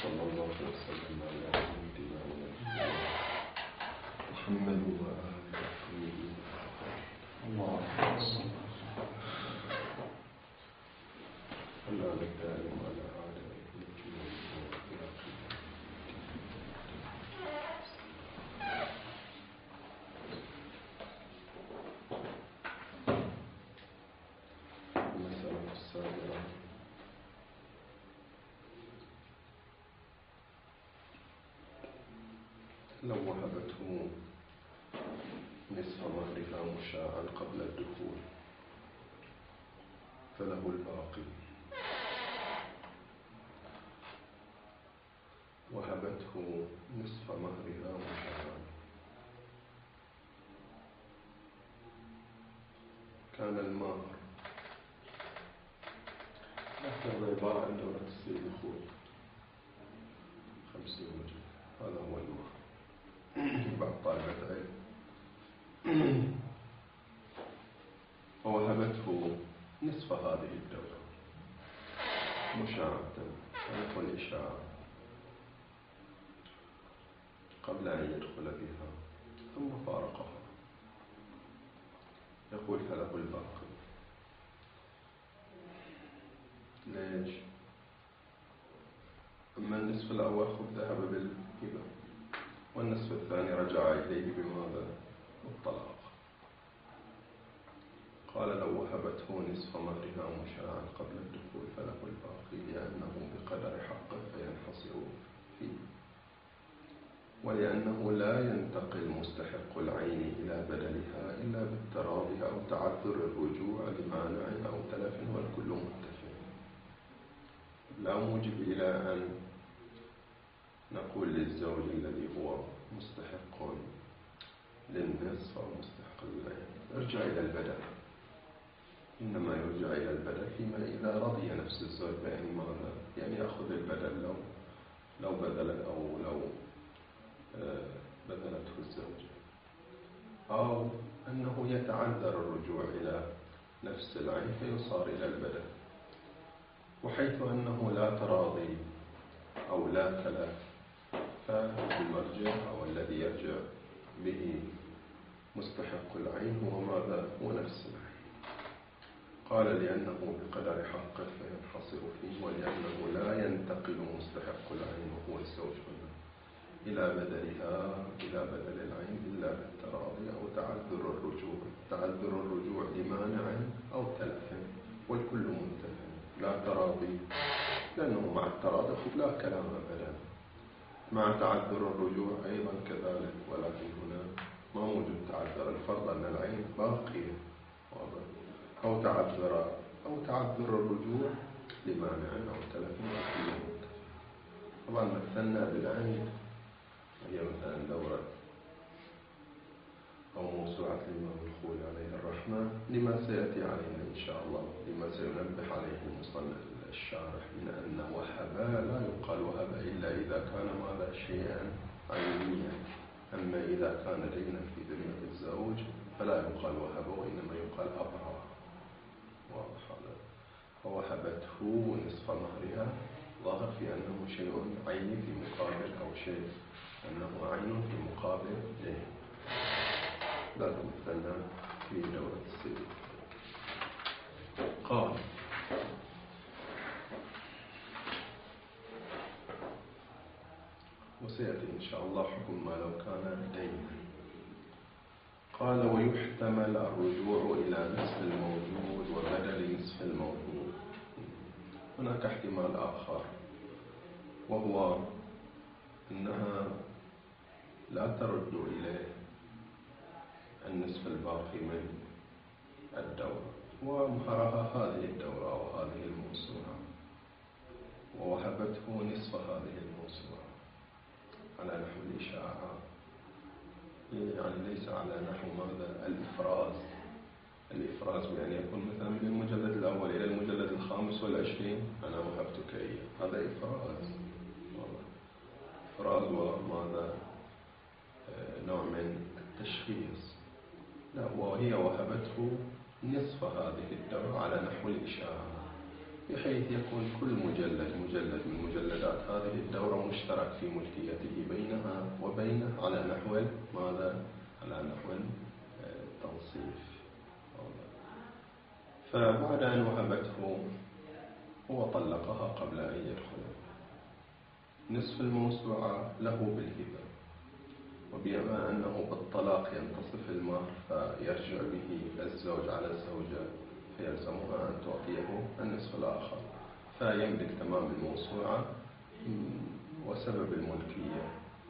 صلى الله وسلم على سيدنا ونبينا محمد وآله الطيبين اللهم صل على الدائم على أعدائه الجنود المسألة السابعة لو وهبته نصف مهرها مشاعا قبل الدخول فله الباقي. وهبته نصف مهرها مشاعا، كان المهر نفترض عبارة عن دورة السيد الخوي 50 وجه، هذا هو المهر. بعض طالبة علم ووهبته نصف هذه الدورة مشاعة ونحو الإشاعة قبل أن يدخل بها ثم فارقها، يقول فله الباقي. ليش؟ أما النصف الأول خذ ذهب بالهبة، والنصف الثاني رجع إليه بماذا؟ بالطلاق. قال لو وهبته نصف مهرها مشاعا قبل الدخول فله الباقي، لأنه بقدر حقه فينحصر فيه، ولأنه لا ينتقل مستحق العين إلى بدلها إلا بالتراضي أو تعذر الرجوع لمانع أو تلف، والكل متفق. لا موجب إلى أن نقول للزوج الذي هو مستحق للنصف أو مستحق للعين ارجع إلى البدل، إنما يرجع إلى البدل فيما إذا رضي نفس الزوج بأن ماذا؟ يعني يأخذ البدل لو بذل أو لو بذلته الزوجة، أو أنه يتعذر الرجوع إلى نفس العين فيصار إلى البدل. وحيث أنه لا تراضي أو لا تلف، فالمرجع أو الذي يرجع به مستحق العين هو ماذا؟ هو نفس العين. قال لأنه بقدر حقه فينحصر فيه، ولأنه لا ينتقل مستحق العين وهو الزوج إلى بدلها إلى بدل العين إلا بالتراضي أو تعذر الرجوع لمانع أو تلف، والكل منتفع. لا تراضي لأنه مع التراضي لا كلام أبدا، مع تعذر الرجوع أيضا كذلك، ولكن هنا ما موجود تعذر. الفرض أن العين باقية، أو تعذر الرجوع لمانع أو تلف، والكل منتفع. طبعا مثلنا بالعين هي مثلا دورة أو موسوعة الإمام الخوي عليه الرحمة، لما سيأتي علينا إن شاء الله، لما سينبه عليه المصنف الشارح من أن وهب لا يقال وهب إلا إذا كان ماذا؟ شيئا عينيا. أما إذا كان دينا في ذمة الزوج فلا يقال وهب، وإنما يقال أبرى. واضح هذا؟ فوهبته نصف مهرها ظاهر في أنه شيء عيني في مقابل، أو شيء أنه عين في مقابل دين. لا تمثلنا في دورة السيد. قال وسيأتي إن شاء الله حكم ما لو كان دينا. قال ويحتمل الرجوع إلى نصف الموجود وبدل نصف الموجود. هناك احتمال آخر، وهو أنها لا ترد إليه النصف الباقي من الدورة، ومهرها هذه الدورة أو هذه الموسوعة، ووهبته نصف هذه الموسوعة على نحو الإشاعة، يعني ليس على نحو ماذا؟ الإفراز بأن يكون مثلا من المجلد الأول إلى المجلد 25 أنا وهبتك إياه، هذا إفراز وماذا؟ نوع من التشخيص. لا، وهي وهبته نصف هذه الدورة على نحو الإشاعة، بحيث يكون كل مجلد من مجلدات هذه الدورة مشترك في ملكيته بينها وبينه على نحو ماذا؟ على نحو التنصيف. فبعد أن وهبته هو طلقها قبل أن يدخل. نصف الموسوعة له بالهبة، وبما أنه بالطلاق ينتصف المهر فيرجع به الزوج على الزوجة فيلزمها أن تعطيه النصف الآخر، فيملك تمام الموسوعة. وسبب الملكية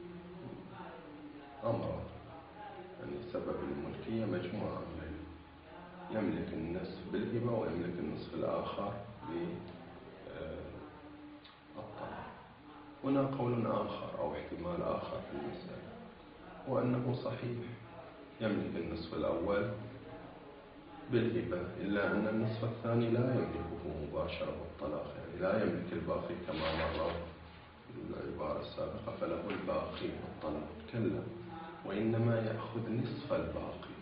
أمر، يعني سبب الملكية مجموعة أمرين: يملك النصف بالهبة ويملك النصف الآخر بالطلاق. هنا قول آخر أو احتمال آخر في المسألة، وأنه صحيح يملك النصف الأول بالهبة، إلا أن النصف الثاني لا يملكه مباشرة بالطلاق، يعني لا يملك الباقي كما مر العبارة السابقة، فله الباقي بالطلاق، كلا، وإنما يأخذ نصف الباقي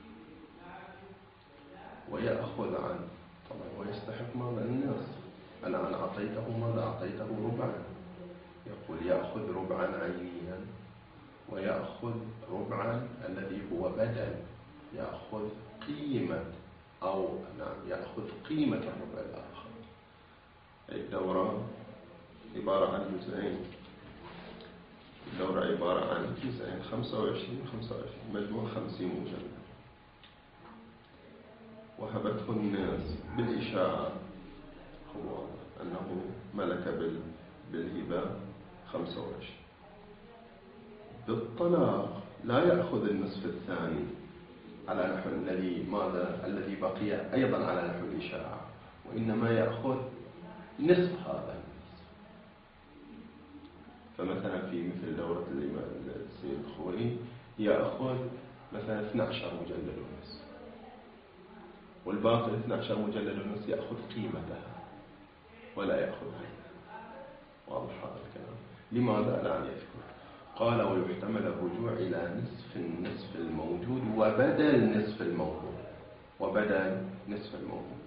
ويأخذ عنه، طبعا ويستحق ماذا؟ النصف. الآن أعطيته ماذا؟ أعطيته ربعا، يقول يأخذ ربعا عينيا ويأخذ ربعا الذي هو بدل، يأخذ قيمة يأخذ قيمة الربع الآخر. الدورة عبارة عن جزئين، الدورة عبارة عن جزئين 25 مجموع 50 مجلد. وهبته الناس بالإشاعة، هو أنه ملك بالهبة 25. بالطلاق لا يأخذ النصف الثاني على نحو الذي بقي أيضا على نحو الإشاعة، وإنما يأخذ نصف هذا النصف. فمثلا في مثل دورة السيد الخوئي يأخذ مثلا 12 مجلد ونصف، والباقي 12 مجلد ونصف يأخذ قيمتها ولا يأخذها. واضح هذا الكلام؟ لماذا الآن يذكر؟ قال ويحتمل الرجوع إلى نصف النصف الموجود وبدل نصف الموجود، وبدل نصف الموجود.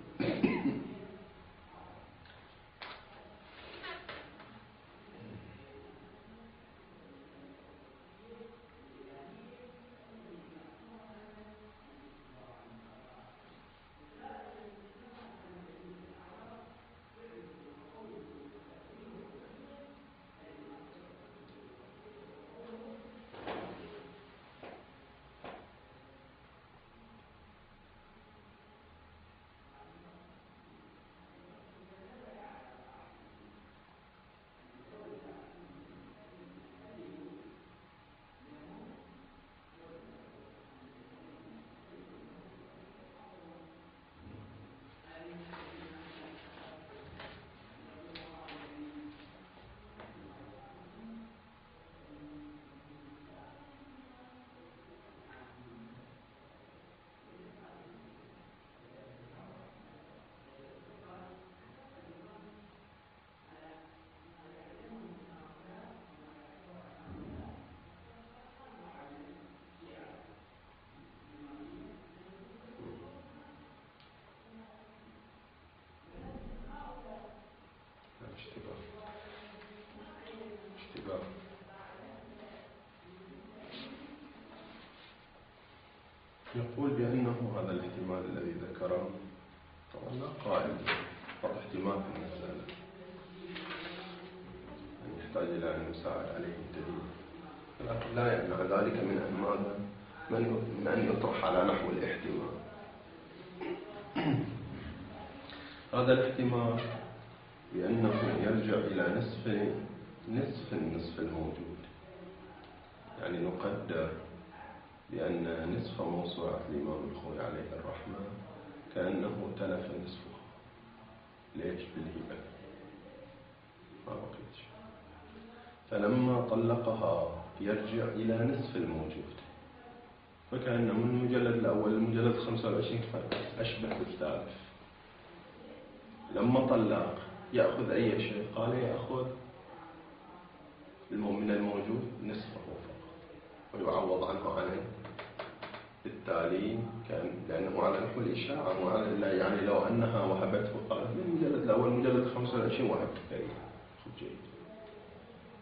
اشتباه. يقول بأنه هذا الاحتمال الذي ذكره طبعا لا قائل فقط احتمال في المسألة، يعني يحتاج إلى أن يساعد عليه الدليل، لكن لا يمنع ذلك من أن يطرح على نحو الاحتمال. هذا الاحتمال بأنه يرجع إلى نصف النصف الموجود، يعني نقدر بأن نصف موسوعة الإمام الخوئي عليه الرحمة كأنه تلف نصفه. ليش؟ بالهبة ما بقيت شيء، فلما طلقها يرجع إلى نصف الموجود، فكأن من المجلد الأول المجلد 25 أشبه بالثالث. لما طلق يأخذ أي شيء؟ قال يأخذ من الموجود نصفه فقط ويعوض عنه عليه. بالتالي كان لأنه على نحو الإشاعة وعلى يعني لو أنها وهبته، قالت من المجلد الأول مجلد 25 وهبتك إياه خذ جيد،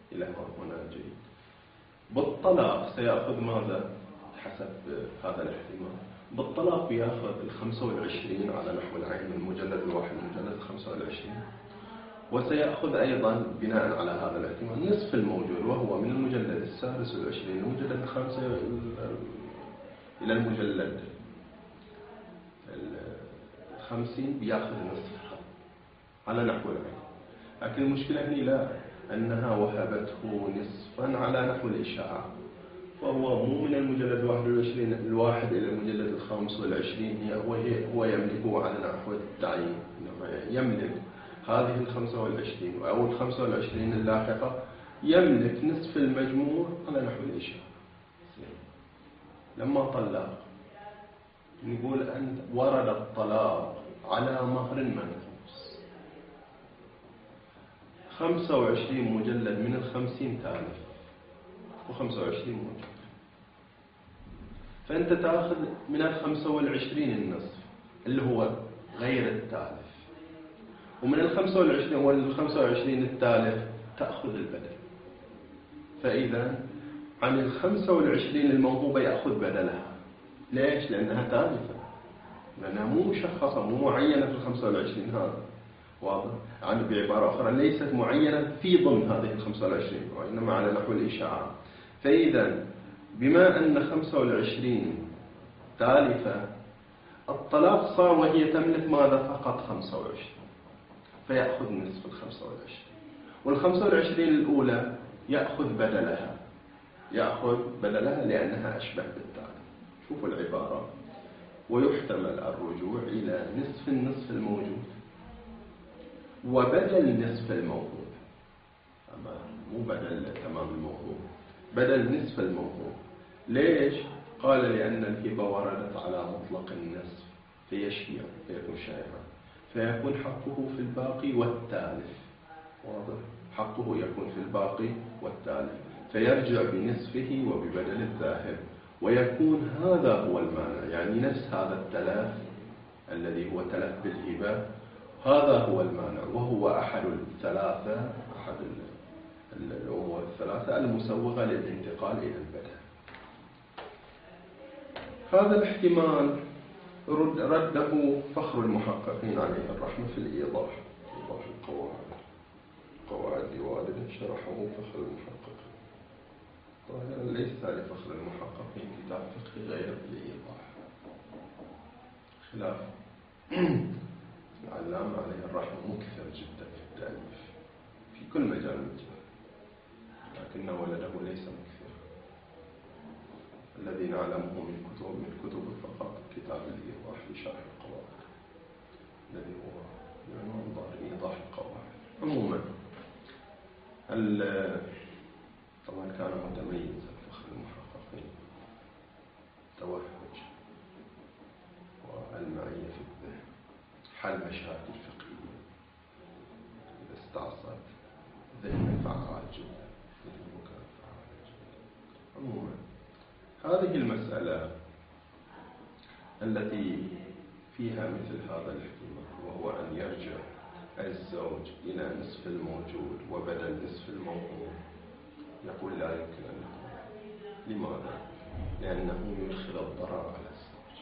إلى هنا جيد. بالطلاق سيأخذ ماذا حسب هذا الاحتمال؟ بالطلاق يأخذ 25 على نحو العين، المجلد الواحد المجلد 25، وسيأخذ أيضا بناء على هذا الاحتمال نصف الموجود، وهو من المجلد السادس والعشرين المجلد الخامس إلى المجلد 50 بيأخذ نصفها على نحو العين. لكن المشكلة هنا لا، أنها وهبته نصفا على نحو الإشاعة، وهو مو من المجلد 21 الواحد إلى المجلد 25، هو يملكه على نحو التعيين، يملك هذه 25 أو 25 اللاحقة، يملك نصف المجموع على نحو الإشاعة. لما طلق نقول أن ورد الطلاق على مهر منقوص، 25 مجلد من 50 تالف، و25 مجلد، فأنت تأخذ من 25 النصف اللي هو غير التالف، ومن 25 التالف تأخذ البدل. فإذا عن 25 الموهوبة يأخذ بدلها. ليش؟ لأنها تالفة، لأنها مو مشخصة، مو معينة في 25 هذا، واضح؟ يعني بعبارة أخرى ليست معينة في ضمن هذه 25 وإنما على نحو الإشاعة. فإذا بما أن 25 تالفة، الطلاق صار وهي تملك ماذا؟ فقط 25، فيأخذ نصف 25، وال25 الأولى يأخذ بدلها لأنها أشبه بالتالي. شوفوا العبارة: ويحتمل الرجوع إلى نصف النصف الموجود وبدل نصف الموهوب. أما مو بدل تمام الموهوب، بدل نصف الموهوب. ليش؟ قال لأن الهبة وردت على مطلق النصف فيشيع، فيكون شائعا، فيكون حقه في الباقي والتالف. واضح؟ حقه يكون في الباقي والتالف، فيرجع بنصفه وببدل الذاهب، ويكون هذا هو المانع. يعني نفس هذا التلف الذي هو تلف بالهبة، هذا هو المانع، وهو أحد الثلاثة، أحد الأمور الثلاثة المسوغة للانتقال إلى البدل. هذا الاحتمال رده فخر المحققين عليه الرحمة في الإيضاح، إيضاح قواعد لوالد شرحه فخر المحققين. ظاهرا ليس لفخر المحققين كتاب فقهي غير الإيضاح، خلاف العلامة عليه الرحمة مكثر جدا في التأليف في كل مجال، لكن ولده ليس مكثر. الذي نعلمه من كتب فقط كتاب الإيضاح لشرح القواعد، الذي هو عنوان ظاهر إيضاح القواعد. عموما طبعا كان متميزا فخر المحققين، توهج والمعية في الذهن، حل مشاكل فقهية، إذا استعصت ذهن فعال جدا، ذهنه كان فعال جدا. عموما هذه المسألة التي فيها مثل هذا الاحتمال، وهو أن يرجع الزوج إلى نصف الموجود وبدل نصف الموهوب، يقول لا يمكن أن يكون. لماذا؟ لأنه يدخل الضرر على الزوج.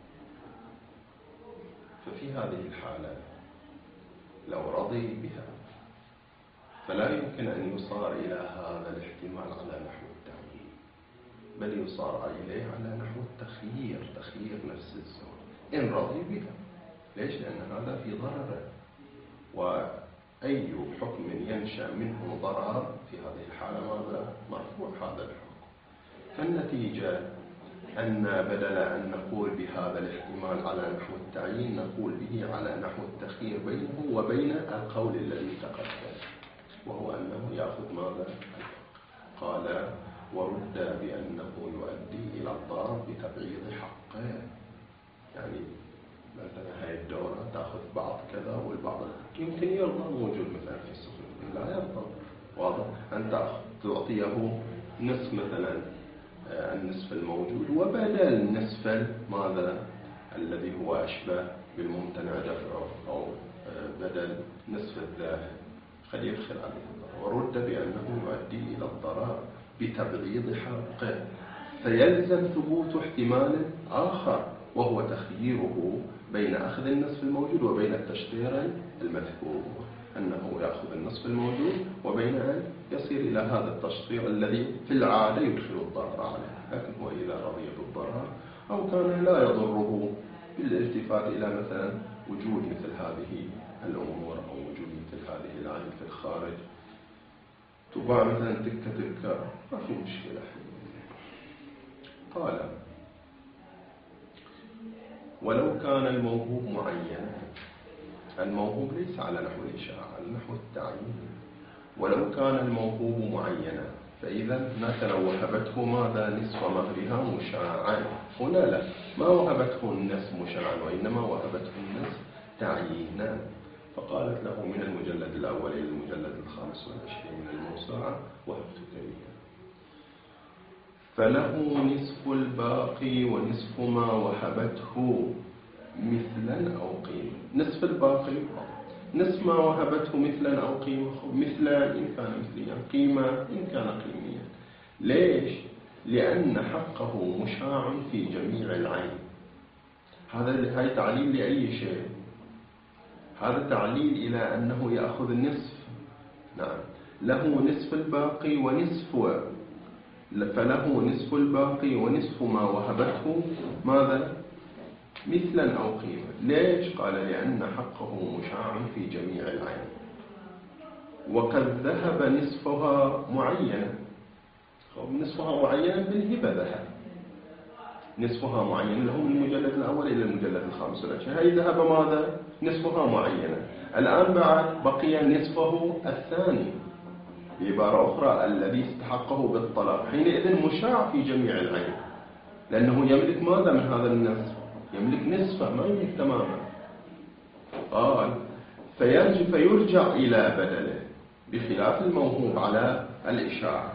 ففي هذه الحالة لو رضي بها فلا يمكن أن يصار إلى هذا الاحتمال على نحو التعيين، بل يصار إليه على نحو التخيير، تخيير نفس الزوج إن رضي بها. ليش؟ لأن هذا في ضرره، وأي حكم ينشأ منه ضرر في هذه الحالة ماذا؟ مرفوع هذا الحكم. فالنتيجة أن بدل أن نقول بهذا الاحتمال على نحو التعيين نقول به على نحو التخيير بينه وبين القول الذي تقدم، وهو أنه يأخذ ماذا؟ قال ورد بأنه يؤدي إلى الضرر بتبعيض حقه. يعني مثلا هاي الدورة تأخذ بعض كذا والبعض يمكن يرضى، موجود مثلا في السوق لا يرضى، واضح؟ أن تعطيه نصف مثلا النصف الموجود وبدل نصف ماذا الذي هو أشبه بالممتنع دفعه، أو بدل نصف الذاهب قد يدخل عليه الضرر. رد بأنه يؤدي إلى الضرر بتبعيض حقه، فيلزم ثبوت احتمال آخر وهو تخييره بين أخذ النصف الموجود وبين التشطير المذكور، أنه يأخذ النصف الموجود وبين أن يصير إلى هذا التشطير الذي في العادة يدخل الضرر عليه، لكن هو إذا رضي بالضرر أو كان لا يضره بالالتفات إلى مثلا وجود مثل هذه الأمور أو وجود مثل هذه العين في الخارج، تباع مثلا تكة تكة ما في مشكلة. قال ولو كان الموهوب معينا، الموهوب ليس على نحو الإشاعة، على نحو التعيين. ولو كان الموهوب معينا فإذا مثلا وهبته ماذا نصف مهرها مشاعا، هنا لا، ما وهبته النصف مشاعا وإنما وهبته النصف تعيينا، فقالت له من المجلد الأول إلى المجلد 25 من الموسوعة وهبتك إياه، فله نصف الباقي ونصف ما وهبته مثلا أو قيمة. نصف الباقي نصف ما وهبته مثلا أو قيمة، مثلا إن كان مثليا، قيمة إن كان قيميا. ليش؟ لأن حقه مشاع في جميع العين. هاي تعليل لأي شيء؟ هذا تعليل إلى أنه يأخذ النصف. نعم، له نصف الباقي ونصف، فله نصف الباقي ونصف ما وهبته ماذا؟ مثلا أو قيمة. ليش؟ قال لأن حقه مشاع في جميع العين، وقد ذهب نصفها معينة. نصفها معينة بالهبة ذهب، نصفها معينة له من المجلد الأول إلى المجلد 25، هاي ذهب ماذا؟ نصفها معينة. الآن بعد بقي نصفه الثاني، بعبارة أخرى الذي استحقه بالطلب، حينئذ مشاع في جميع العين، لأنه يملك ماذا من هذا النصف؟ يملك نصفه، ما يملك تماما. قال فيرجع إلى بدله بخلاف الموهوب على الإشاعة.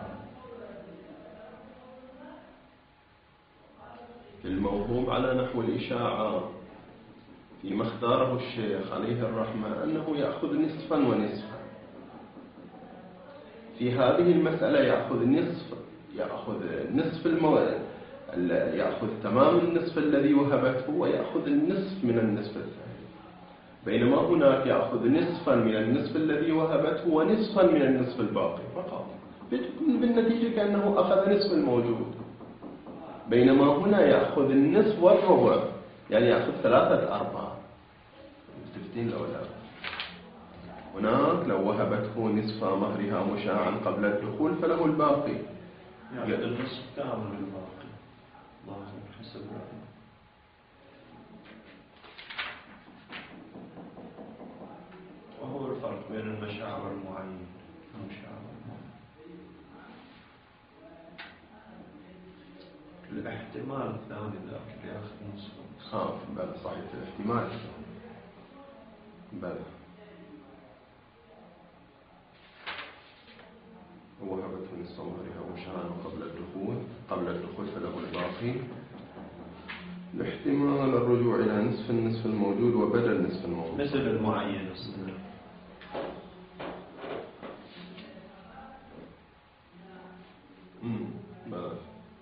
الموهوب على نحو الإشاعة فيما اختاره الشيخ عليه الرحمة أنه يأخذ نصفا ونصفا. في هذه المسألة يأخذ نصف يأخذ تمام النصف الذي وهبته ويأخذ النصف من النصف الثاني، بينما هناك يأخذ نصفا من النصف الذي وهبته ونصفا من النصف الباقي فقط، بالنتيجة كأنه أخذ نصف الموجود، بينما هنا يأخذ النصف والربع، يعني يأخذ 3/4. متفقين لو لا؟ هناك لو وهبته نصف مهرها مشاعا قبل الدخول فله الباقي، يأخذ النصف كامل الباقي. الله حسب رأيه. وهو الفرق بين المشاع والمعين. الاحتمال الثاني ذاك اللي ياخذ نصف. بل صحيح الاحتمال. بل وهبته نصف مهرها مشاعا قبل الدخول فله الباقي. الاحتمال الرجوع إلى النصف الموجود وبدل نصف الموجود مثل المعين. بل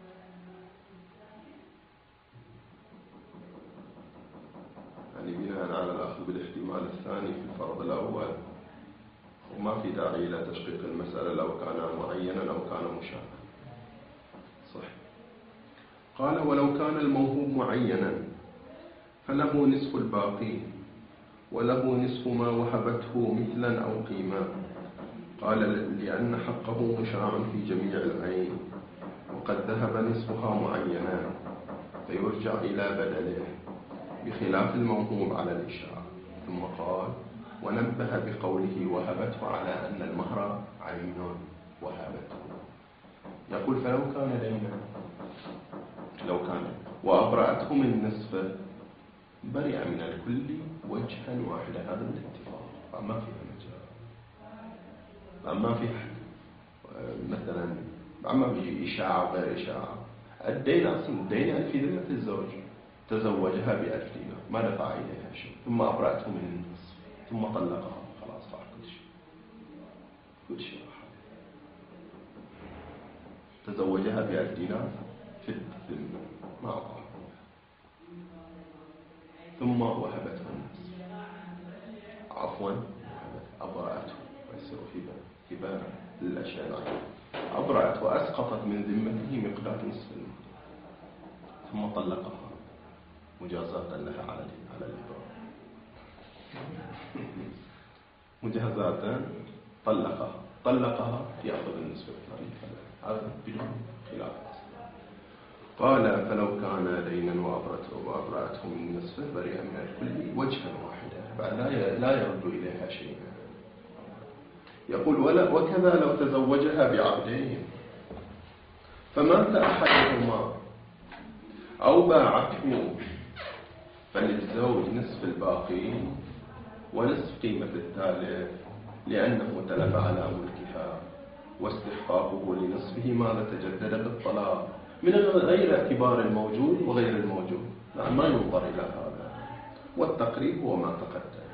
يعني بناء على الأخذ بالاحتمال الثاني في الفرض الأول، وما في داعي إلى تشقيق المسألة لو كان معينا أو كان مشابها. صح. قال ولو كان الموهوب معينا فله نصف الباقي وله نصف ما وهبته مثلا أو قيمة. قال لأن حقه مشاع في جميع العين، وقد ذهب نصفها معينا فيرجع إلى بدله بخلاف الموهوب على الإشاعة. ثم قال ونبه بقوله وهبته على أن المهر عين وهبته. يقول فلو كان دينا، لو كان وأبرأته من نصفه برئ من الكل وجها واحدا، هذا الاتفاق، فما فيها مجال، فما فيها مثلا عما بيجي إشاعة وغير إشاعة. الدين أصلا الدين يعني في ذمة الزوج، تزوجها ب1000 دينار ما دفع إليها شيء، ثم أبرأته من النصف ثم طلقها، خلاص راح كل شيء راح. تزوجها ب1000 دينار في الذمة ما أعطاها، ثم وهبته النصف، عفوا أبرأته، ويصير هبة للأشياء العامة، أبرأت وأسقطت من ذمته مقدار نصف المال، ثم طلقها مجازاة لها على الإبراء. مجازاة طلقها يأخذ النصف الثاني، هذا بدون خلاف. قال فلو كان دينا وأبرأته من نصفه برئ من الكل وجها واحدا، بعد لا يرد إليها شيئا. يقول وكذا لو تزوجها بعبدين فمات أحدهما أو باعته فللزوج نصف الباقي ونصف قيمة الثالث، لأنه تلف على ملكها، واستحقاقه لنصفه ماذا تجدد بالطلاق من غير اعتبار الموجود وغير الموجود، ما ينظر إلى هذا، والتقريب هو ما تقدم.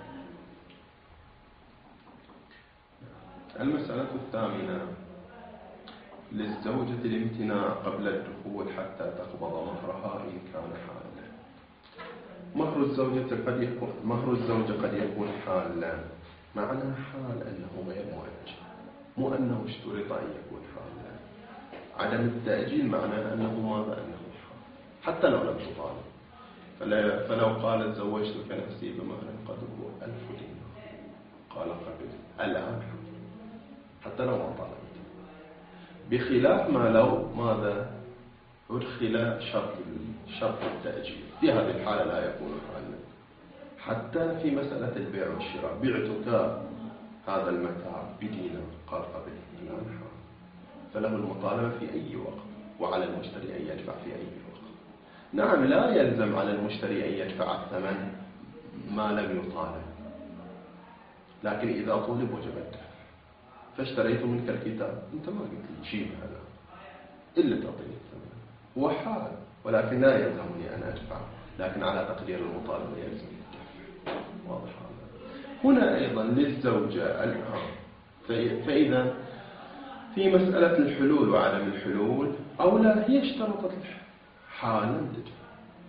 المسألة الثامنة للزوجة الامتناع قبل الدخول حتى تقبض مهرها إن كان حالا. مهر الزوجة قد يكون حالا، معنى حال أنه غير مؤجل، مو أنه اشترط أن يكون حالا. عدم التأجيل معناه أنه ماذا؟ أنه حال، حتى لو لم تطالب. فلو قالت زوجتك نفسي بمهر قدره 1000 دينار، قال قبل الآن حتى لو ما طالبت، بخلاف ما لو ماذا أدخل شرط التأجيل، في هذه الحالة لا يكون حالا. حتى في مسألة البيع والشراء، بعتك هذا المتاع بدينار، قال قبل الآن حال، فله المطالبة في أي وقت، وعلى المشتري أن يدفع في أي وقت. نعم لا يلزم على المشتري أن يدفع الثمن ما لم يطالب، لكن إذا طلب وجب الدفع. فاشتريت منك الكتاب، أنت ما قلت لي شيء هذا إلا تعطيني الثمن، هو حال، ولكن لا يلزمني أن أدفع، لكن على تقدير المطالبة يلزم الدفع. واضح هذا؟ هنا أيضا للزوجة الآن، فإذا في مسألة الحلول وعدم الحلول أو لا، هي اشترطت حالا تدفع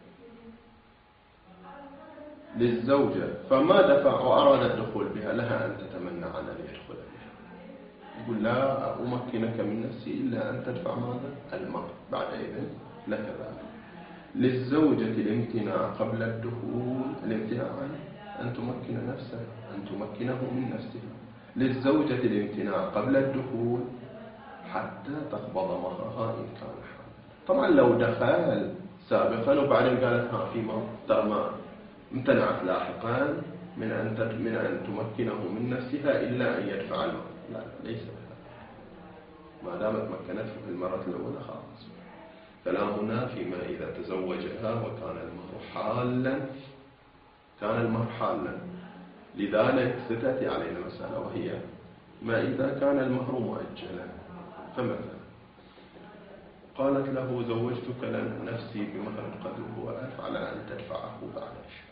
للزوجة، فما دفع وأراد الدخول بها، لها أن تتمنى عن أن يدخل بها، يقول لا أمكنك من نفسي إلا أن تدفع ماذا؟ المهر، بعد إذن لك ذلك. للزوجة الامتناع قبل الدخول، الامتناع أن تمكن نفسها، أن تمكنه من نفسها. للزوجة الامتناع قبل الدخول حتى تقبض مهرها إن كان حالا. طبعا لو دخل سابقا وبعدين قالت في ما امتنعت لاحقا من أن تمكنه من نفسها إلا أن يدفع المهر، لا ليس بهذا، ما دامت مكنته في المرة الأولى خلاص. كلامنا فيما إذا تزوجها وكان المهر حالا، كان المهر حالا. لذلك ستأتي علينا مسألة، وهي ما إذا كان المهر مؤجلا. فمثلا قالت له زوجتك نفسي بمهر قدره 1000 على أن تدفعه بعد أشهر.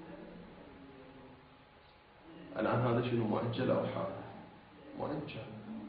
الآن هذا شنو، مؤجل أو حال؟ مؤجل.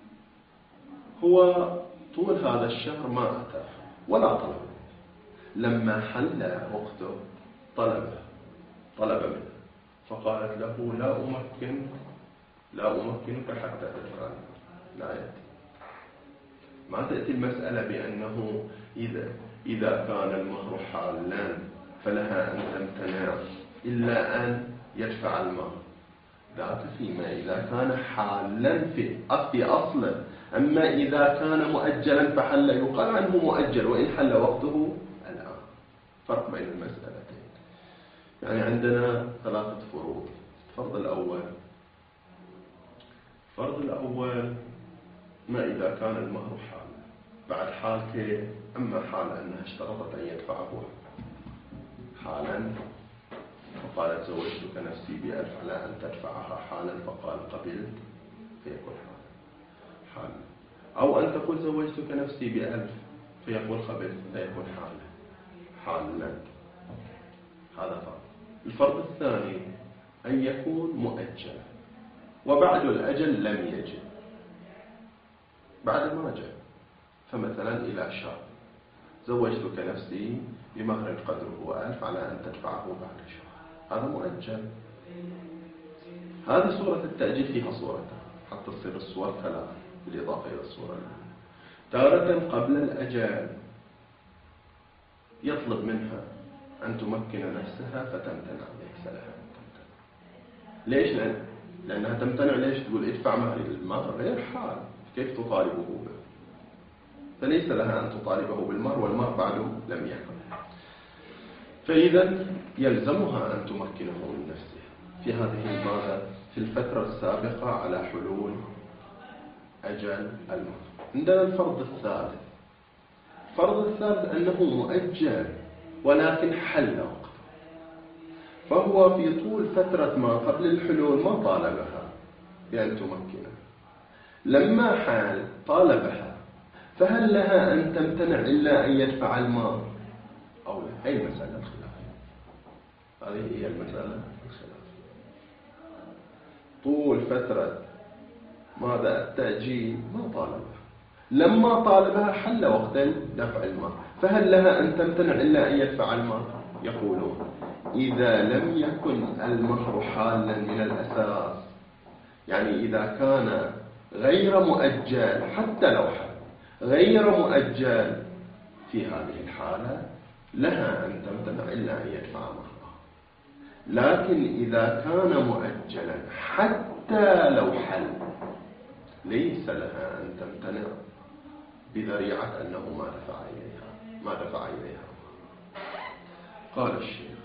هو طول هذا الشهر ما أتى ولا طلب، لما حل وقته طلب منه، فقالت له لا أمكنك حتى تدفع. لا يأتي، ما تأتي المسألة بأنه إذا كان المهر حالا فلها أن تمتنع إلا أن يدفع المهر، ذات فيما إذا كان حالا في أصله. أما إذا كان مؤجلا فحل يقال عنه مؤجل وإن حل وقته الآن. فرق بين المسألتين. يعني عندنا 3 فروض. الفرض الأول ما إذا كان المهر حالا، بعد حالتين، أما حال أنها اشترطت أن يدفعه حالا، فقالت زوجتك نفسي ب1000 على أن تدفعها حالا، فقال قبلت، فيكون حالا. أو أن تقول زوجتك نفسي ب1000 فيقول قبلت، فيكون حالا. هذا فرض. الفرض الثاني أن يكون مؤجلا وبعد الأجل لم يجد، بعد ما جاء، فمثلا إلى شاب: زوجتك نفسي بمهر قدره 1000 على أن تدفعه بعد شهر. هذا مؤجل. هذه صورة التأجيل فيها صورتان حتى تصير الصور 3 بالإضافة إلى الصورة الأولى. تارة قبل الأجل يطلب منها أن تمكن نفسها فتمتنع، ليس لها أن تمتنع. ليش؟ لأنها تمتنع. ليش؟ تقول ادفع مهري. المهر غير حال، كيف تطالبه به؟ فليس لها أن تطالبه بالمهر، والمهر بعده لم يكن. فإذا يلزمها أن تمكنه من نفسها في هذه المادة في الفترة السابقة على حلول أجل المهر. عندنا الفرض الثالث. الفرض الثالث أنه مؤجل ولكن حل وقته، فهو في طول فترة ما قبل الحلول ما طالبها بأن تمكنه. لما حال طالبها، فهل لها أن تمتنع إلا أن يدفع المال أو لا؟ هي المسألة الخلافية. هذه هي المسألة الخلافية. طول فترة ماذا التأجيل ما طالبها، لما طالبها حل وقت دفع المال، فهل لها أن تمتنع إلا أن يدفع المال؟ يقولون إذا لم يكن المهر حالا من الأساس، يعني إذا كان غير مؤجل، حتى لو حل غير مؤجل، في هذه الحالة لها أن تمتنع إلا أن يدفع مهرها. لكن إذا كان مؤجلا حتى لو حل، ليس لها أن تمتنع بذريعة أنه ما دفع إليها. قال الشيخ: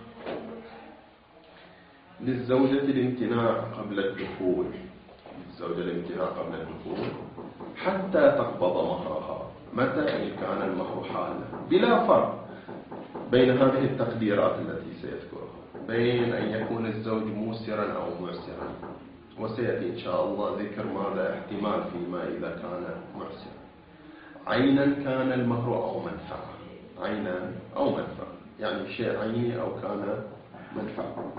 للزوجة الامتناع قبل الدخول، للزوجة الامتناع قبل الدخول حتى تقبض مهرها، متى؟ إن كان المهر حالا، بلا فرق بين هذه التقديرات التي سيذكرها، بين أن يكون الزوج موسرا أو معسرا، وسيأتي إن شاء الله ذكر ماذا احتمال فيما إذا كان معسرا. عينا كان المهر أو منفعة، عينا أو منفعة، يعني شيء عيني أو كان منفعة.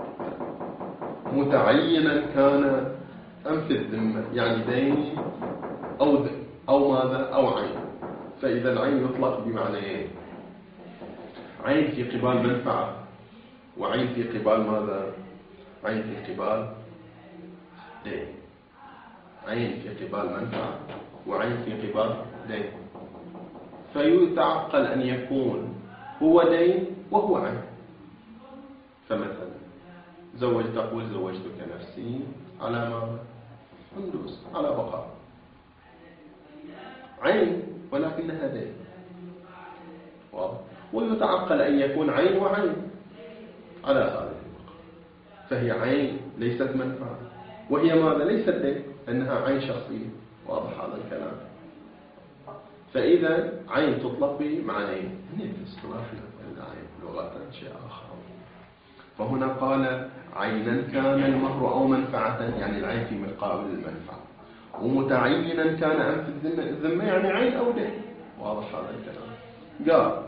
متعينا كان أم في الذمة، يعني دين أو ماذا أو عين. فإذا العين يطلق بمعنيين: عين في قبال منفعة، وعين في قبال ماذا؟ عين في قبال دين. عين في قبال منفعة وعين في قبال دين. فيتعقل أن يكون هو دين وهو عين. فمثلا تقول زوجتك نفسي على ماذا؟ فلوس، على بقاء، عين ولكنها دين، واضح؟ ويتعقل أن يكون عين وعين على هذه البقاء، فهي عين ليست منفعة، وهي ماذا؟ ليست دين، أنها عين شخصية. واضح هذا الكلام؟ فإذا عين تطلق بمعنيين، في اصطلاح العين لغة شيء آخر. فهنا قال: عينا كان المهر أو منفعة، يعني العين في مقابل المنفعة. ومتعينا كان أم في الذمة، يعني عين أو دين. واضح هذا الكلام؟ قال: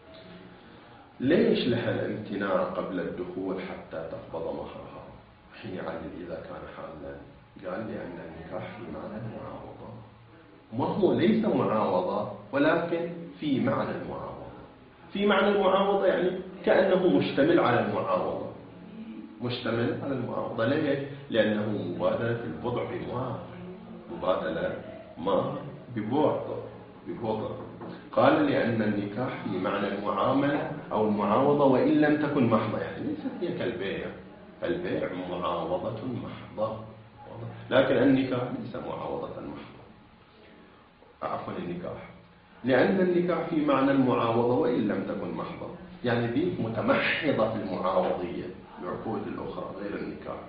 ليش لها الامتناع قبل الدخول حتى تقبض مهرها حين يعلل إذا كان حالا؟ قال: لأن النكاح في معنى المعاوضة، ما هو ليس معاوضة ولكن في معنى المعاوضة. في معنى المعاوضة يعني كأنه مشتمل على المعاوضة، مشتمل على المعاوضة. ليه؟ لأنه مبادلة البضع بمهر، مبادلة مهر ببضع. قال: لأن النكاح في معنى المعاملة أو المعاوضة، وإن لم تكن محضة، يعني ليست هي كالبيع. البيع معاوضة محضة، لكن النكاح ليس معاوضة محضة. عفوا، النكاح، لأن النكاح في معنى المعاوضة وإن لم تكن محضة، يعني ذي متمحضة في المعاوضية العقود الأخرى غير النكاح.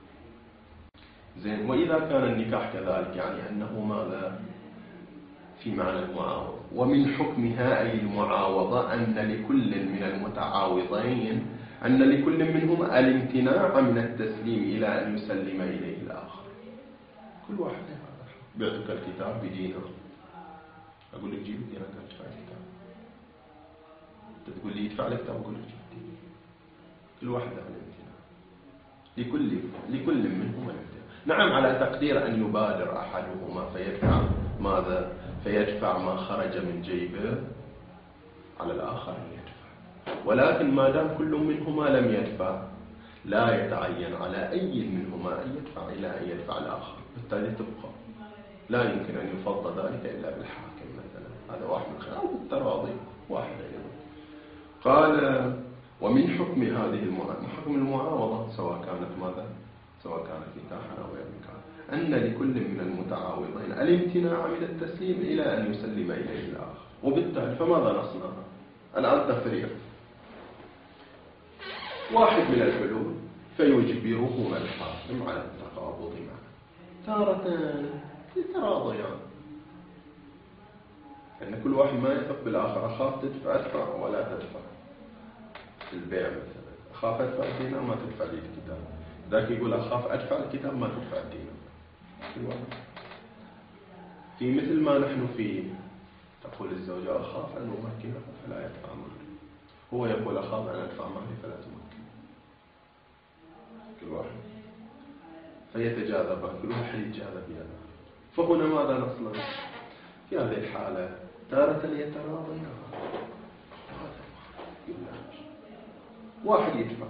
زين. وإذا كان النكاح كذلك، يعني أنه ماذا؟ في معنى المعاوضة. ومن حكمها أي المعاوضة أن لكل من المتعاوضين، أن لكل منهما الامتناع من التسليم إلى أن يسلم إليه الآخر. كل واحد هذا. بعتك الكتاب بدينار، أقول لك جيب الدينار، قال ادفع الكتاب. تقول لي ادفع الكتاب، أقول لك جيب الدينار. كل واحد له الامتناع، لكل منهما الامتناع. نعم، على تقدير أن يبادر أحدهما فيدفع ماذا؟ فيدفع ما خرج من جيبه على الآخر أن يدفع. ولكن ما دام كل منهما لم يدفع لا يتعين على أي منهما أن يدفع إلى أن يدفع الآخر، بالتالي تبقى لا يمكن أن يفضل ذلك إلا بالحاكم مثلا. هذا واحد من خلال التراضي واحد أيضا. قال ومن حكم هذه حكم المعاوضة سواء كانت ماذا؟ سواء كانت نكاحا أو غير نكاح، أن لكل من المتعاوضين الامتناع من التسليم إلى أن يسلم إليه الآخر. وبالتالي فماذا نصنع؟ الآن تفريق واحد من الحلول فيجبرهما الحاكم على التقابض معه تارة يتراضيان، أن كل واحد ما يثق بالآخر. أخاف تدفع أدفع ولا تدفع في البيع مثلا، أخاف أدفع الدينار ما تدفع لي الكتاب، ذاك يقول أخاف أدفع الكتاب ما تدفع الدينار. كل واحد في مثل ما نحن فيه. تقول الزوجة أخاف أن أمكنه فلا يدفع مهري، هو يقول أخاف أن أدفع مهري فلا تمكن. كل واحد فيتجاذبان، كل واحد يتجاذب بهذا. فهنا ماذا نصنع؟ في هذه الحالة تارة يتراضيان، واحد يدفع.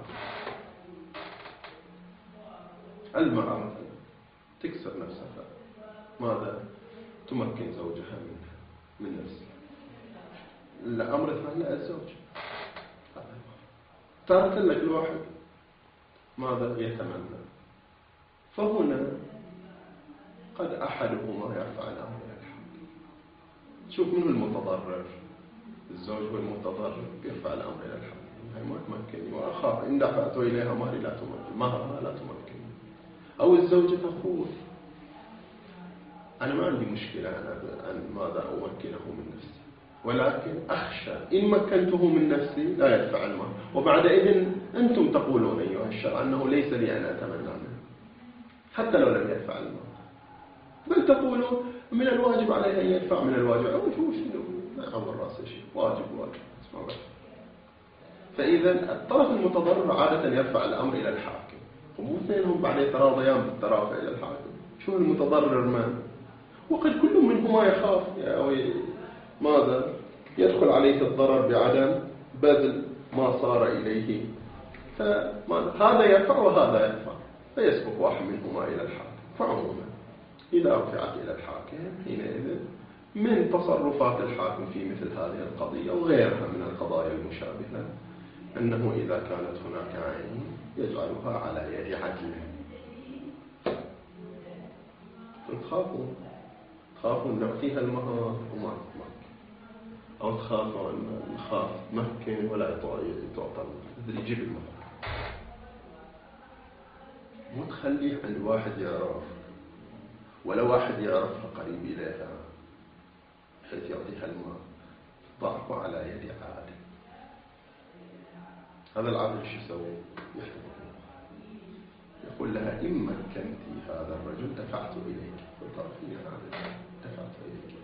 المرأة مثلا تكسر نفسها، ماذا؟ تمكن زوجها من نفسه. الأمر الثاني لا، الزوج تارة لك الواحد ماذا يتمنى. فهنا قد أحدهما يرفع الأمر إلى الحاكم. شوف منه المتضرر، الزوج هو المتضرر، يرفع الأمر إلى الحاكم. هي ما تمكنني وأخاف إن دفعت إليها مهري لا تمكن، مهرها لا تمكنني. أو الزوجة تقول أنا ما عندي مشكلة أن ماذا أمكنه من نفسي، ولكن أخشى إن مكنته من نفسي لا يدفع المهر، وبعد إذن أنتم تقولون أيها الشرع أنه ليس لي أن أتمنى منه حتى لو لم يدفع المهر، بل تقولوا من الواجب عليه أن يدفع. من الواجب أو شو ما أمر رأسه شيء، واجب اسمع بس. فإذا الطرف المتضرر عادة يرفع الأمر إلى الحاكم، ومثلهم بعد يتراضيان بالترافع إلى الحاكم. شو المتضرر من؟ وقد كل منهما يخاف ماذا؟ يدخل عليه الضرر بعدم بذل ما صار إليه، فهذا يرفع وهذا يرفع، فيسبق واحد منهما إلى الحاكم. فعموما إذا رفعت إلى الحاكم حينئذ من تصرفات الحاكم في مثل هذه القضية وغيرها من القضايا المشابهة أنه إذا كانت هناك عين يجعلها على يد عدل. تخافون نعطيها المهر وما تمكن، أو تخافوا أن نخاف تمكن ولا تعطى المهر، يجيب المهر. مو تخليه عند واحد يعرف، ولا واحد يعرفها قريب إليها حيث يعطيها المهر، ضعفه على يد عادل. هذا العادل شو يسوي؟ يقول لها إن مكنتي هذا الرجل دفعت إليك، فطرفين عادل دفعت إليك.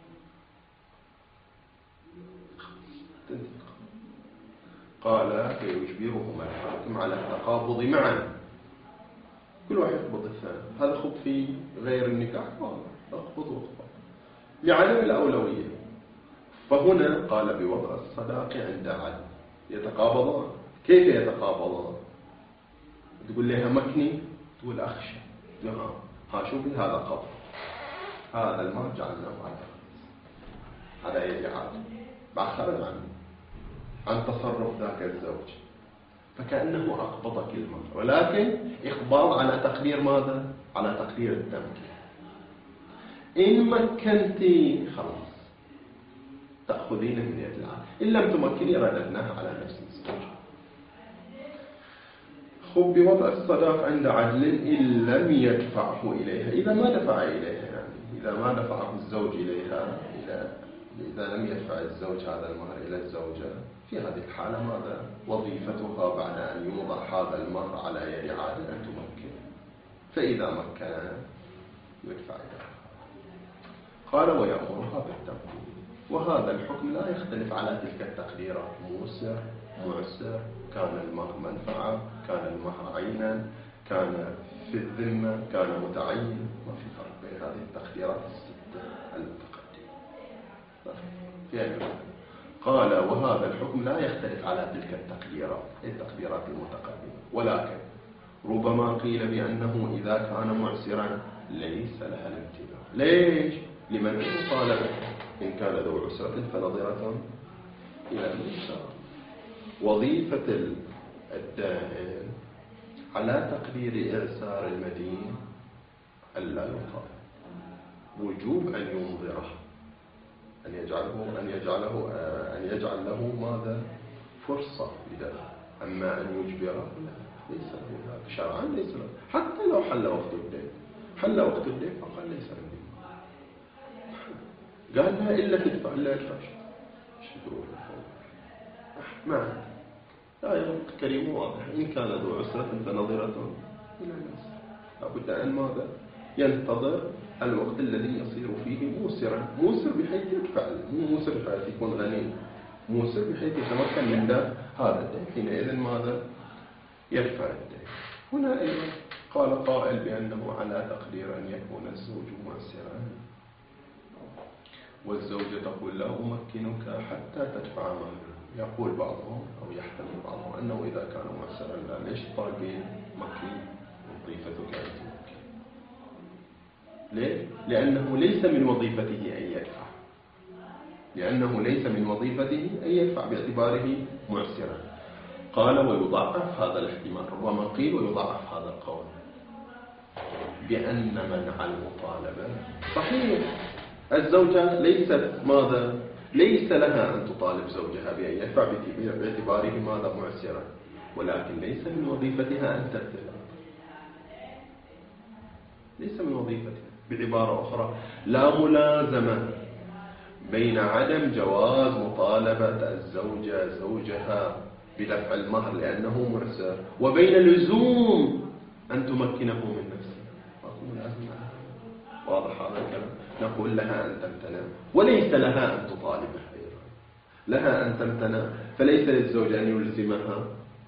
قال فيجبرهما الحاكم على التقابض معا، كل واحد يقبض الثاني. هذا خب في غير النكاح، اقبض واقبض لعدم الأولوية. فهنا قال بوضع الصداق عند عدل يتقابضان. كيف يتقابضان؟ تقول لها مكني، تقول أخشى، نعم ها شوفي هذا قبض، هذا المال جعلناه على يد عادل، بعد خرج عن تصرف ذاك الزوج، فكأنه أقبض كلمة، ولكن إقباض على تقدير ماذا؟ على تقدير التمكين. إن مكنتي خلاص تأخذين من يد العادل، إن لم تمكني رددناها على نفس الزوج. خب بوضع الصداق عند عدل إن لم يدفعه إليها، إذا ما دفع إليها، يعني إذا ما دفعه الزوج إليها، إذا لم يدفع الزوج هذا المهر إلى الزوجة، في هذه الحالة ماذا؟ وظيفتها بعد أن يوضع هذا المهر على يد عادل أن تمكن، فإذا مكنها يدفع إليها. قال ويأمرها بالتمكين. وهذا الحكم لا يختلف على تلك التقديرات، موسر معسر، كان المهر منفعة، كان المهر عينا، كان في الذمة، كان متعين، ما في فرق بين هذه التقديرات الستة في أي مسألة. قال وهذا الحكم لا يختلف على تلك التقديرات، التقديرات المتقدمة، ولكن ربما قيل بأنه إذا كان معسرا ليس لها الامتناع. ليش؟ لمن المطالبة؟ إن كان ذو عسرة فنظرة إلى الميسر. وظيفة الدائن على تقدير إعسار المدين ألا يطالب، وجوب أن ينظره، أن يجعل له ماذا؟ فرصة بدله. أما أن يجبره لا، ليس له ذلك شرعا، ليس له، حتى لو حل وقت الدين، حل وقت الدين فقال ليس عندي، قال لها إلا تدفع، إلا يدفع شدور ما لا يرد كريم واضح. إن كان ذو عسرة فنظرة إلى الميسر. لابد أن ماذا؟ ينتظر الوقت الذي يصير فيه موسرا، موسر بحيث يدفع، مو موسر بحيث يكون غني، موسر بحيث يتمكن من هذا الدين، حينئذ ماذا؟ يدفع الدين. هنا أيضا قال قائل بأنه على تقدير أن يكون الزوج معسرا، والزوجة تقول لا أمكنك حتى تدفع مهرا. يقول بعضهم أو يحتمل بعضهم أنه إذا كان معسرا لا، ليش طالبين مكي وظيفتك أن تمكن؟ ليه؟ لأنه ليس من وظيفته أن يدفع، لأنه ليس من وظيفته أن يدفع باعتباره معسرا. قال ويضعف هذا الاحتمال، ربما قيل ويضعف هذا القول بأن منع المطالبة صحيح. الزوجة ليست ماذا؟ ليس لها أن تطالب زوجها بأن يدفع باعتباره ماذا؟ معسرا، ولكن ليس من وظيفتها أن تبذل، ليس من وظيفتها. بعبارة أخرى لا ملازمة بين عدم جواز مطالبة الزوجة زوجها بدفع المهر لأنه معسر وبين لزوم أن تمكنه من نفسه. واضح هذا الكلام؟ نقول لها أن تمتنع وليس لها أن تطالبه أيضا، لها أن تمتنع، فليس للزوج أن يلزمها،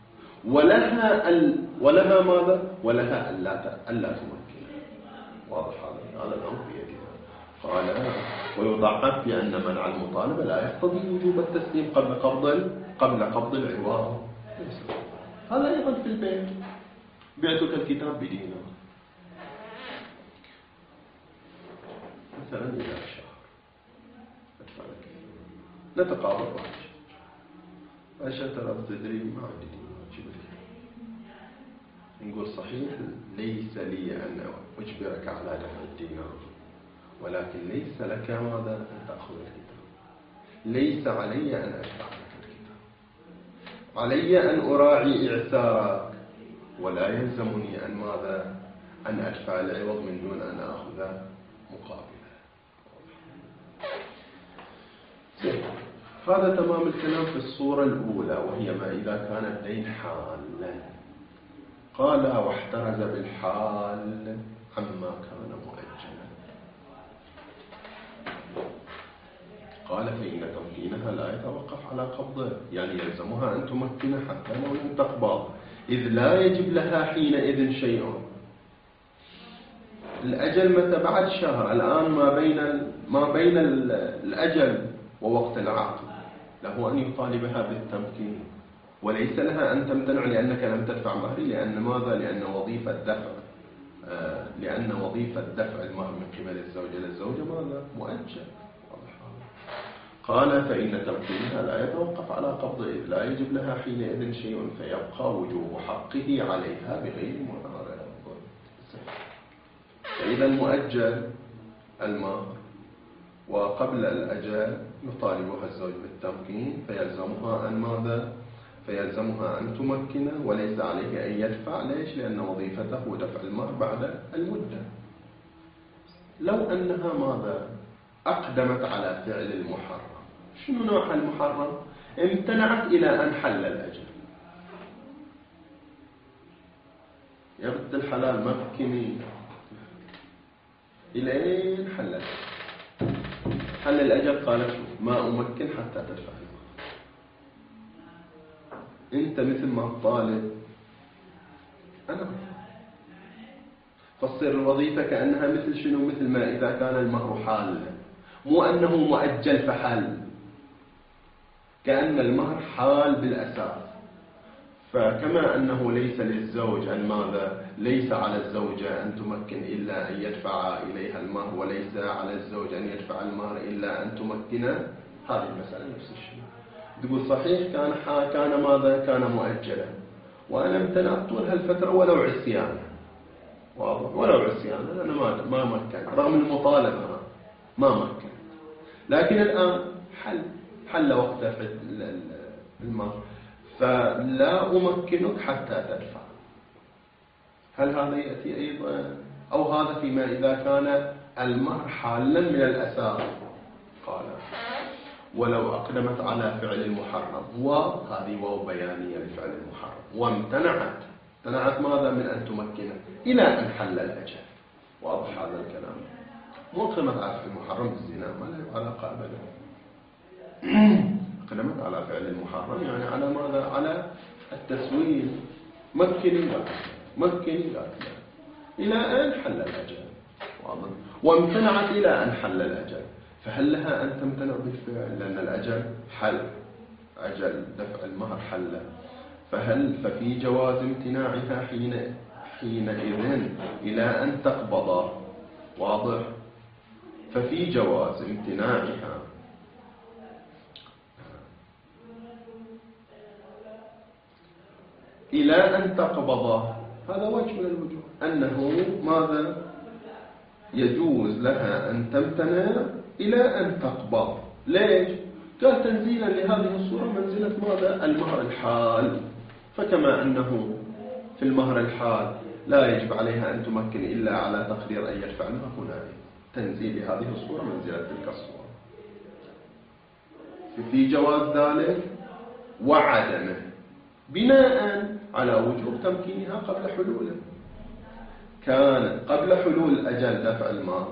ولها ماذا؟ ولها ألا تمكنها. واضح هذا الأمر بيدها. قال ويضعف بأن منع المطالبة لا يقتضي وجوب التسليم قبل قبض العوار. هذا أيضا في البيع، بعتك الكتاب بدينار مثلا إلى شهر، أدفع لك، نتقابل عشان ترى تدري ما عندي دينار، جيب لي. نقول صحيح ليس لي أن أجبرك على دفع الدينار، ولكن ليس لك ماذا؟ أن تأخذ الكتاب. ليس علي أن أدفع لك الكتاب، علي أن أراعي إعسارك، ولا يلزمني أن ماذا؟ أن أدفع العوض من دون أن أخذ مقابله. هذا تمام الكلام في الصورة الأولى، وهي ما إذا كان الدين حالا. قال واحترز بالحال عما كان مؤجلا. قال فإن تمكينها لا يتوقف على قبضه، يعني يلزمها أن تمكنه حتى لو لم تقبض، إذ لا يجب لها حينئذ شيء. الأجل متى؟ بعد شهر. الآن ما بين الأجل ووقت العقد له أن يطالبها بالتمكين، وليس لها أن تمتنع لأنك لم تدفع مهري. لأن ماذا؟ لأن وظيفة دفع المهر من قبل الزوجة للزوجة ماذا؟ مؤجل. قال فإن تمكينها لا يتوقف على قبضه، إذ لا يجب لها حينئذ شيء، فيبقى وجوب حقه عليها بغير معارض. فإذا المؤجل المهر وقبل الأجل يطالبها الزوج بالتمكين، فيلزمها أن ماذا؟ فيلزمها أن تمكنه وليس عليه أن يدفع. ليش؟ لأن وظيفته دفع المهر بعد المدة. لو أنها ماذا؟ أقدمت على فعل المحرم. شنو نوع المحرم؟ امتنعت إلى أن حل الأجل. يا بنت الحلال مكني إلى حل الأجل. قالت شوف ما أمكن حتى تدفع المهر. أنت مثل ما الطالب أنا، فتصير الوظيفة كأنها مثل شنو؟ مثل ما إذا كان المهر حال، مو أنه مؤجل فحل. كأن المهر حال بالأساس. فكما أنه ليس للزوج أن ماذا، ليس على الزوجة أن تمكن إلا أن يدفع إليها المهر، وليس على الزوج أن يدفع المهر إلا أن تمكن. هذه المسألة نفس الشيء. تقول صحيح كان ماذا، كان مؤجلا وأنا امتنعت طول هالفترة ولو عصيانا، واضح، ولو عصيانا أنا ما مكن رغم المطالبة ما مكن، لكن الآن حل وقته في المهر، فلا أمكنك حتى تدفع. هل هذا يأتي أيضا، أو هذا فيما إذا كان المهر حالا من الأساس؟ قال ولو أقدمت على فعل المحرم، وهذه واو بيانية لفعل المحرم، امتنعت ماذا من أن تمكنه إلى أن حل الأجل. واضح هذا الكلام؟ مو أقدمت على فعل المحرم بالزنا، ما له علاقة أبدا. أقدمت على فعل المحرم يعني على ماذا، على التسويل، مكني لا إلى أن حل الأجل. واضح؟ وامتنعت إلى أن حل الأجل، فهل لها أن تمتنع بالفعل لأن الأجل حل، أجل دفع المهر حل، ففي جواز امتناعها حينئذ إلى أن تقبض. واضح؟ ففي جواز امتناعها إلى أن تقبض، هذا وجه من الوجوه، أنه ماذا، يجوز لها أن تمتنع إلى أن تقبض. ليش؟ قال تنزيلا لهذه الصورة منزلة ماذا، المهر الحال. فكما أنه في المهر الحال لا يجب عليها أن تمكن إلا على تقدير أن يدفع لها، هنا تنزيل لهذه الصورة منزلة تلك الصورة. في جواز ذلك وعدمه بناء على وجوب تمكينها قبل حلوله. كان قبل حلول أجل دفع المال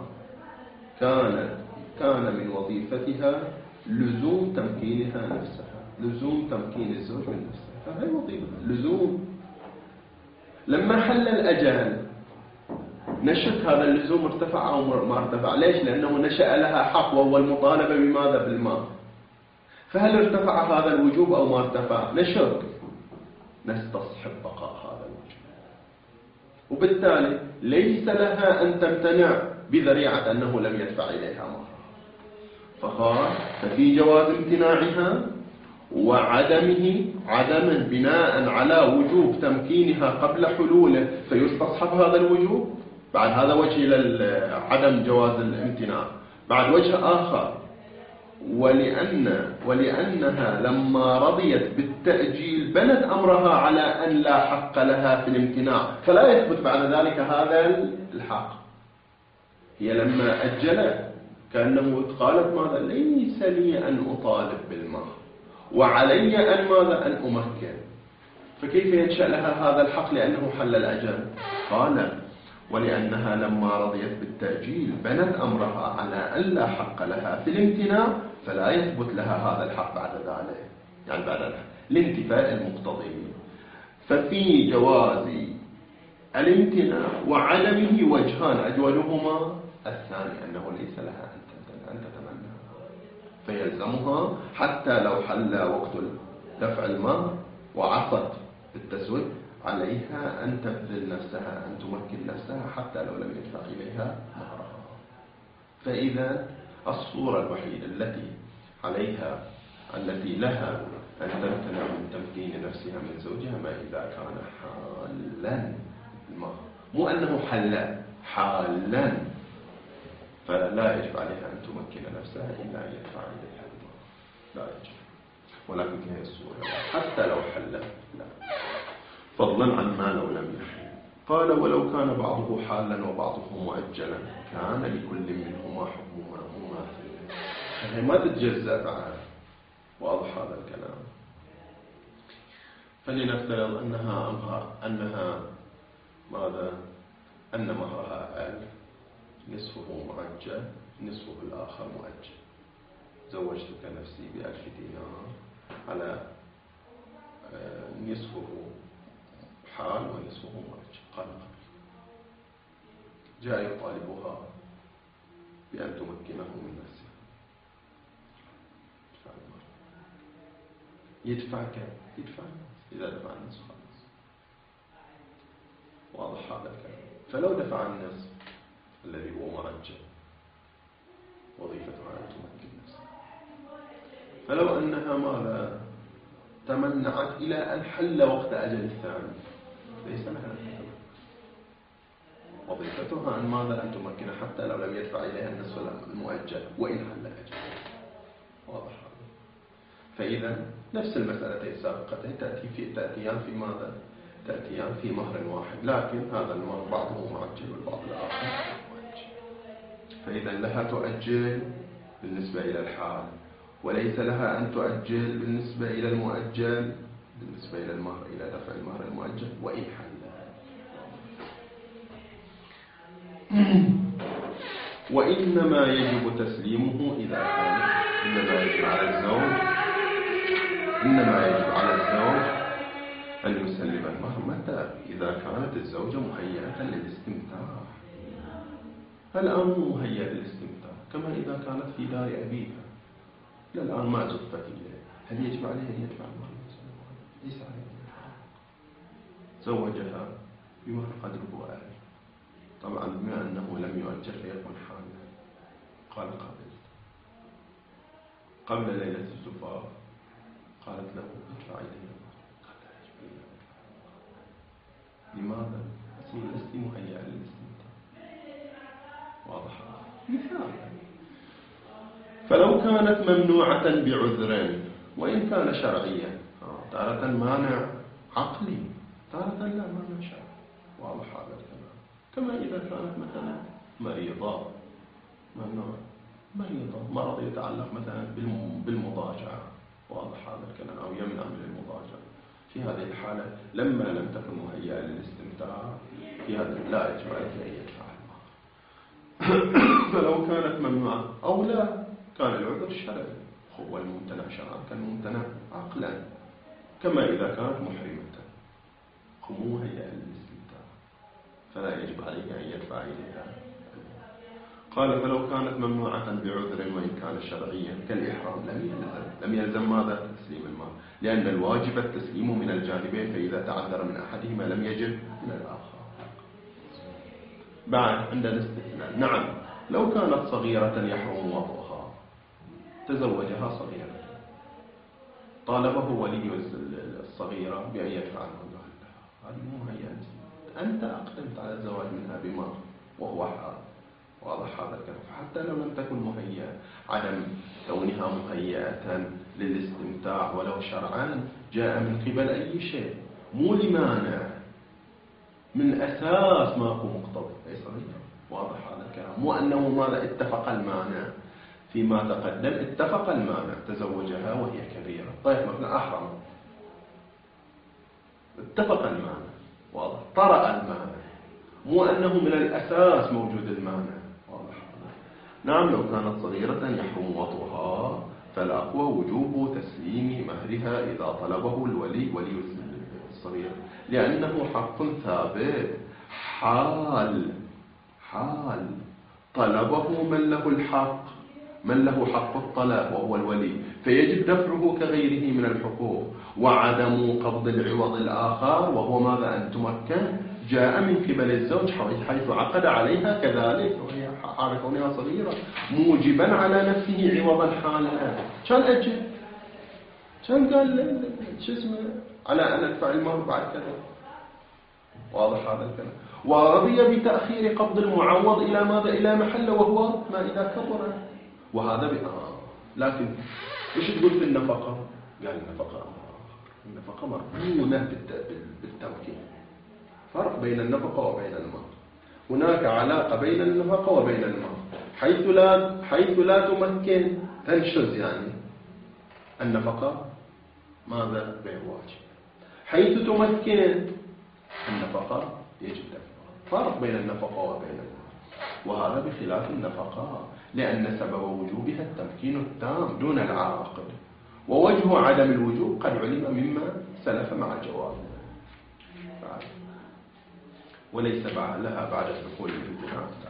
كان من وظيفتها لزوم تمكينها نفسها، لزوم تمكين الزوج من نفسها، فهي وظيفة لزوم. لما حل الأجل نشأت هذا اللزوم ارتفع أو ما ارتفع. ليش؟ لأنه نشأ لها حق وهو المطالبة بماذا، بالمال. فهل ارتفع هذا الوجوب أو ما ارتفع؟ نشك، نستصحب بقاء هذا الوجوب، وبالتالي ليس لها أن تمتنع بذريعة أنه لم يدفع إليها مهرها. فقال ففي جواز امتناعها وعدمه، عدما بناء على وجوب تمكينها قبل حلوله، فيستصحب هذا الوجوب. بعد هذا وجه إلى عدم جواز الامتناع. بعد وجه آخر، ولأنها لما رضيت بالتأجيل بنت أمرها على أن لا حق لها في الامتناع، فلا يثبت بعد ذلك هذا الحق. هي لما أجلت كأنه قالت ماذا، ليس لي أن أطالب بالمهر وعلي أن ماذا، أن أمكن. فكيف ينشأ لها هذا الحق لأنه حل الأجل؟ قال ولأنها لما رضيت بالتأجيل بنت أمرها على أن لا حق لها في الامتناع، فلا يثبت لها هذا الحق بعد ذلك، يعني بعد الانتفاء المقتضي. ففي جواز الامتناع وعدمه وجهان، أجولهما الثاني أنه ليس لها أن تتمنى، فيلزمها حتى لو حل وقت دفع المال وعصت بالتسويق عليها أن تبذل نفسها، أن تمكن نفسها حتى لو لم يدفع إليها مهرها. فإذا الصورة الوحيدة التي لها أن تمتنع من تمكين نفسها من زوجها ما إذا كان حالا المهر، مو أنه حالا، فلا يجب عليها أن تمكن نفسها إلا أن يدفع إليها المهر، لا يجب. ولكن هي الصورة حتى لو حل لا، فضلا عن ما لو لم يحل. قال ولو كان بعضه حالا وبعضه مؤجلا كان لكل منهما حكم مماثل. هي ما تتجزأ بعد. واضح هذا الكلام؟ فلنفترض أنها ماذا، أن مهرها 1000، نصفه مؤجل نصفه الآخر مؤجل. زوجتك نفسي ب1000 دينار على نصفه حال ونصفه مؤجل. قال جاء يطالبها بأن تمكنه من نفسها. يدفع كم؟ يدفع النصف. إذا دفع النصف خلاص. واضح هذا الكلام. فلو دفع النصف الذي هو معجل وظيفتها أن تمكن نفسها. فلو أنها ماذا تمنعت إلى أن حل وقت أجل الثاني ليس لها أن تتمكن. وظيفتها أن ماذا أن تمكن حتى لو لم يدفع إليها النصف المؤجل وإن حل أجل. واضح هذا. فإذا نفس المسألتين السابقتين تأتيان في ماذا؟ تأتيان في مهر واحد، لكن هذا المهر بعضه معجل والبعض الآخر مؤجل. فإذا لها تؤجل بالنسبة إلى الحال، وليس لها أن تؤجل بالنسبة إلى المؤجل بالنسبة إلى المهر، إلى دفع المهر المؤجل وإن حل. وإنما يجب تسليمه إذا كان إنما يجب على الزوج أن يسلم المهر متى؟ إذا كانت الزوجة مهيئة للاستمتاع. الآن مو مهيئة للاستمتاع كما إذا كانت في دار أبيها، الآن ما زفت إليه، هل يجب عليه أن يدفع المهر؟ ليس عليه. زوجها بمهر قدره أقل، طبعا بما أنه لم يؤجر فيكون حاملا. قال قبل ليلة الزفاف قالت له ادفع إليه. لماذا؟ أصلا لست مهيئة للاستمتاع. واضح؟ مثال. فلو كانت ممنوعة بعذر وإن كان شرعيا، تارة مانع عقلي، تارة لا مانع شرعي. واضح هذا الكلام. كما إذا كانت مثلا مريضة، ممنوع مريضة، مرض يتعلق مثلا بالمضاجعة. واضح هذا الكلام، أو يمنع من المضاجعة. في هذه الحالة لما لم تكن مهيئة للاستمتاع، في هذا لا يجب عليك أن يدفع المهر. فلو كانت ممنوعة أو لا، كان العذر الشرعي هو الممتنع شرعا كالممتنع عقلا، كما إذا كانت محرمة مو مهيئة للاستمتاع فلا يجب عليك أن يدفع إليها. قال فلو كانت ممنوعة بعذر وإن كان شرعيا كالإحرام لم يلزم ماذا؟ تسليم المهر، لأن الواجب التسليم من الجانبين، فإذا تعذر من أحدهما لم يجب من الآخر. بعد عندنا استثناء. نعم، لو كانت صغيرة يحرم وطئها، تزوجها صغيرة، طالبه ولي الصغيرة بأن يدفع المهر، هذه مو هي. أنت أقدمت على الزواج منها بمهر وهو حال. واضح هذا الكلام. فحتى لو لم تكن مهيئة، عدم كونها مهيئة للاستمتاع ولو شرعا جاء من قبل أي شيء، مو لمانع، من أساس ما هو مقتضي أي صغير. واضح هذا الكلام. مو أنه ماذا اتفق المانع فيما تقدم، اتفق المانع تزوجها وهي كبيرة. طيب مثلا أحرم، اتفق المانع، واضح، طرأ المانع، مو أنه من الأساس موجود المانع. واضح. نعم، لو كانت صغيرة يحرم وطئها فالأقوى وجوب تسليم مهرها إذا طلبه الولي الصغير، لأنه حق ثابت حال طلبه من له حق الطلب وهو الولي، فيجب دفعه كغيره من الحقوق. وعدم قبض العوض الآخر وهو ماذا؟ أن تمكن، جاء من قبل الزوج حيث عقد عليها كذلك وهي حال كونها صغيرة، موجبا على نفسه عوضا حالها. كان أجل، كان قال شو اسمه على أن أدفع المهر بعد كذا. واضح هذا الكلام. ورضي بتأخير قبض المعوض إلى ماذا؟ إلى محله، وهو ما إذا كبر. وهذا لكن إيش تقول في النفقة؟ قال النفقة مرهونة بالتمكين. فرق بين النفقة وبين المهر. هناك علاقة بين النفقة وبين المهر، حيث لا تمكن تنشز يعني النفقة ماذا؟ غير واجب. حيث تمكن النفقة يجب دفعها. فرق بين النفقة وبين المهر، وهذا بخلاف النفقة، لأن سبب وجوبها التمكين التام دون العاقد، ووجه عدم الوجوب قد علم مما سلف مع جوابه، وليس لها بعد الدخول في الزنا.